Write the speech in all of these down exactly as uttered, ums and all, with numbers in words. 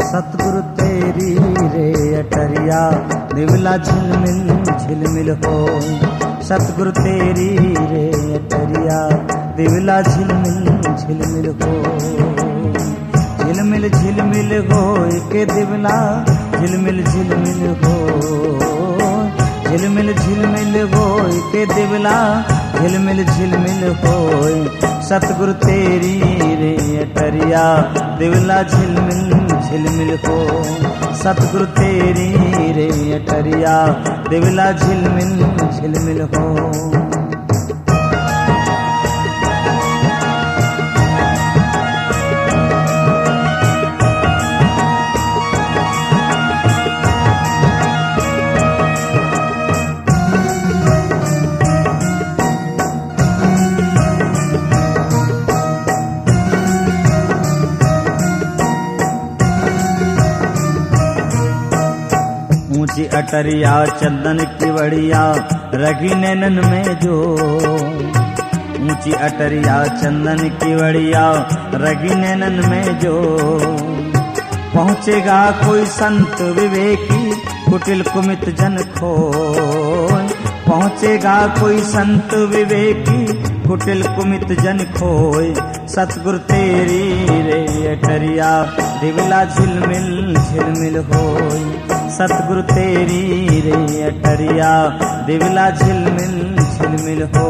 सतगुरु तेरी रे अटरिया दिवला झिलमिल झिलमिल हो। सतगुरु तेरी रे अटरिया दिवला झिलमिल झिलमिल हो। झिलमिल झिलमिल हो के दिवला झिलमिल झिलमिल हो। झिलमिल झिलमिल हो के दिवला झिलमिल झिलमिल हो। सतगुरु तेरी रे अटरिया दिवला झिलमिल झिलमिल हो। सतगुरु तेरी रे अटरिया दिवला झिलमिल झिलमिल हो। ऊंची अटरिया चंदन की बढ़िया रगी नैनन में जो। ऊंची अटरिया चंदन की बढ़िया रगी नैनन में जो। पहुँचेगा कोई संत विवेकी कुटिल कुमित जन खोय। पहुँचेगा कोई संत विवेकी कुटिल कुमित जन खोय। सतगुरु तेरी रे अटरिया दिवला झिलमिल झिलमिल होय। सतगुरु तेरी रे अटरिया दिवला झिलमिल झिलमिल हो।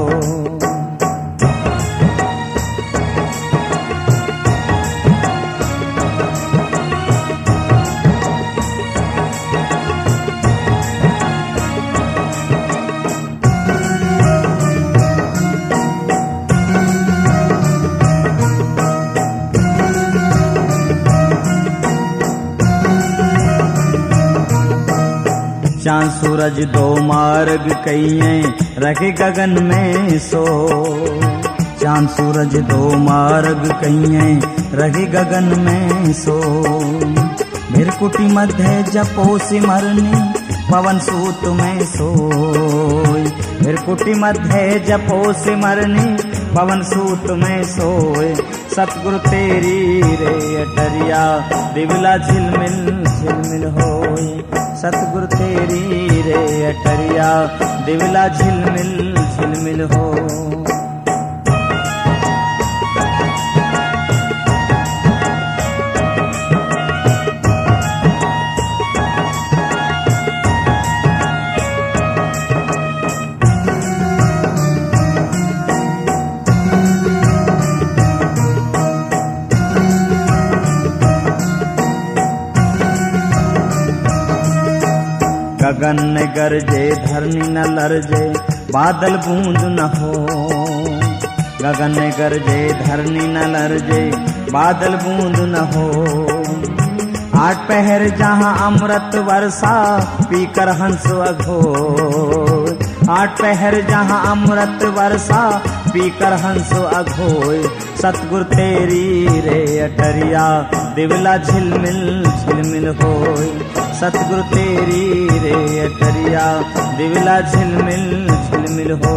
चांद सूरज दो मार्ग कइये रखे गगन में सो। चांद सूरज दो मार्ग कइये रखे गगन में सो। भिरकुटी मध्य जपो सिमरनी पवन सूत में सोय। भिरकुटी मध्य जपो सिमरनी पवन सूत में सोय। सतगुरु तेरी रे अटरिया दिवला झिलमिल झिलमिल होय। सतगुरु तेरी रे अटरिया दिवला झिलमिल झिलमिल हो। गगन न गरजे धरनी न लरजे बादल बूंद न हो। गगन न गरजे धरनी न लरजे बादल बूंद न हो। आठ पहर जहाँ अमृत वर्षा पीकर हंस अघोय। आठ पहर जहाँ अमृत वर्षा पीकर हंस अघोय। सतगुरु तेरी रे अटरिया दिवला झिलमिल झिलमिल होय। सतगुरु तेरी रे अटरिया दिवला झिलमिल झिलमिल हो।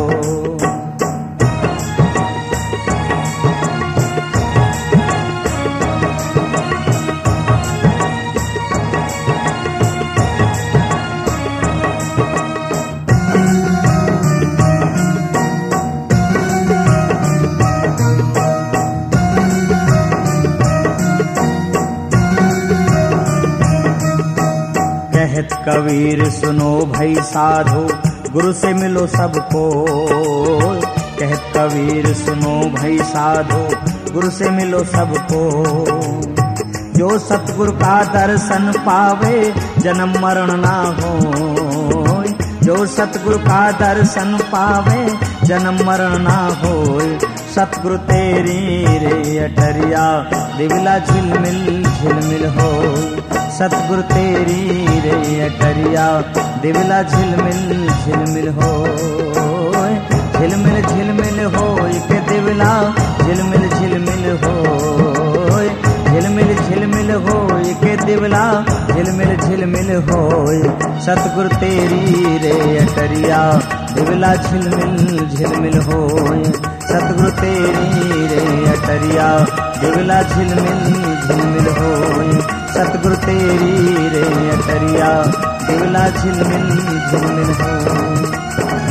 कहत कबीर सुनो भई साधो गुरु से मिलो सबको। कहत कबीर सुनो भई साधो गुरु से मिलो सबको। जो सतगुरु का दर्शन पावे जन्म मरण ना हो। जो सतगुरु का दर्शन पावे जन्म मरण ना हो। सतगुरु तेरी रे अटरिया दिवला झिलमिल झिलमिल हो। सतगुरु तेरी रे अटरिया दिवला झिलमिल झिलमिल हो। झिलमिल झिलमिल हो के दिवला झिलमिल झिलमिल हो। झिलमिल झिलमिल हो के दिवला झिलमिल झिलमिल हो। सतगुरु तेरी रे अटरिया दिवला झिलमिल झिलमिल हो। सतगुरु तेरी रे अटरिया दिवला झिलमिल झिलमिल होए। सतगुरु तेरी रे अटरिया दिवला झिलमिल झिलमिल होए।